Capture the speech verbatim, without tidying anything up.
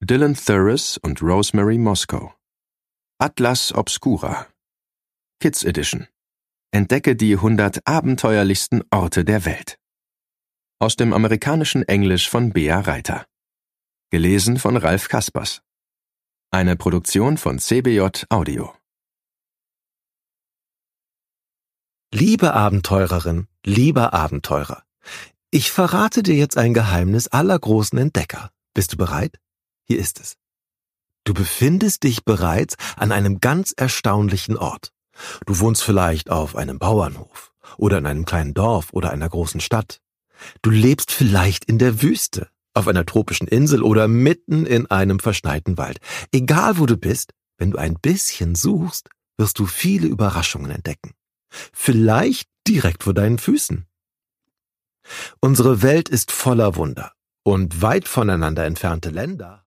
Dylan Thuras und Rosemary Moscow. Atlas Obscura. Kids Edition. Entdecke die hundert abenteuerlichsten Orte der Welt. Aus dem amerikanischen Englisch von Bea Reiter. Gelesen von Ralf Kaspers. Eine Produktion von C B J Audio. Liebe Abenteurerin, lieber Abenteurer, ich verrate dir jetzt ein Geheimnis aller großen Entdecker. Bist du bereit? Hier ist es. Du befindest dich bereits an einem ganz erstaunlichen Ort. Du wohnst vielleicht auf einem Bauernhof oder in einem kleinen Dorf oder einer großen Stadt. Du lebst vielleicht in der Wüste, auf einer tropischen Insel oder mitten in einem verschneiten Wald. Egal wo du bist, wenn du ein bisschen suchst, wirst du viele Überraschungen entdecken. Vielleicht direkt vor deinen Füßen. Unsere Welt ist voller Wunder und weit voneinander entfernte Länder